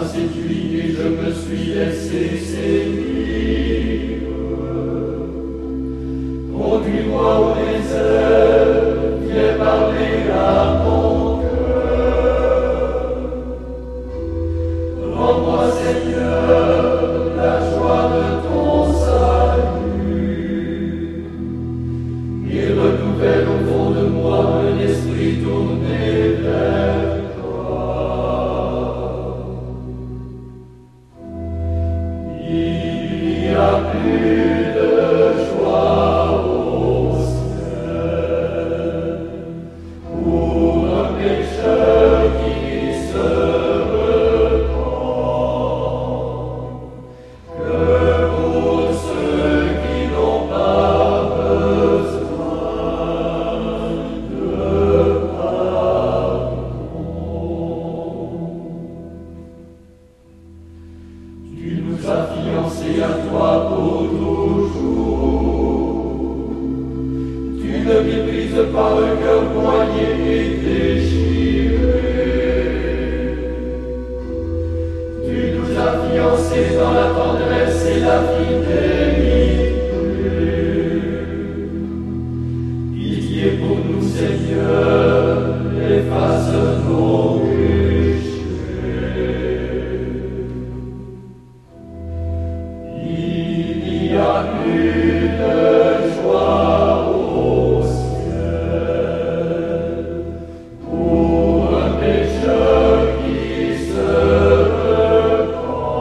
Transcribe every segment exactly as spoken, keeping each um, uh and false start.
séduit et je me suis laissé séduire. Conduis-moi au désert, viens parler à mon cœur. Rends-moi, Seigneur, la joie de ton salut, et renouvelle au fond de moi un esprit tourné vers toi. Il n'y a plus de joie au ciel pour un pécheur qui se repent que pour ceux qui n'ont pas besoin de pardon. Tu nous as fiancés à toi pour toujours. Tu ne méprises pas un cœur broyé et déchiré. Tu nous as fiancés dans la tendresse et la fidélité. Pitié pour nous, Seigneur, efface nos péchés. Il n'y a plus de joie au ciel pour un pécheur qui se repent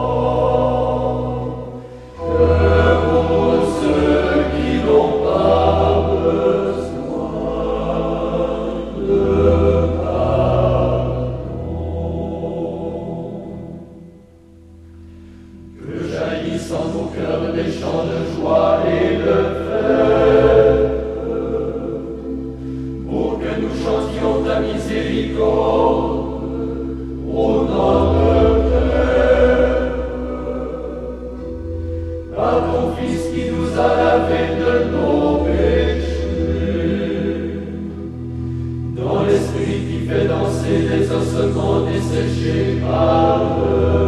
que pour ceux qui n'ont pas besoin de pardon. Que jaillissent en nos cœurs des chants de joie et de fête, pour que nous chantions ta miséricorde au Notre-Père. Par ton Fils qui nous a lavés de nos péchés, dans l'Esprit qui fait danser les ossements desséchés par le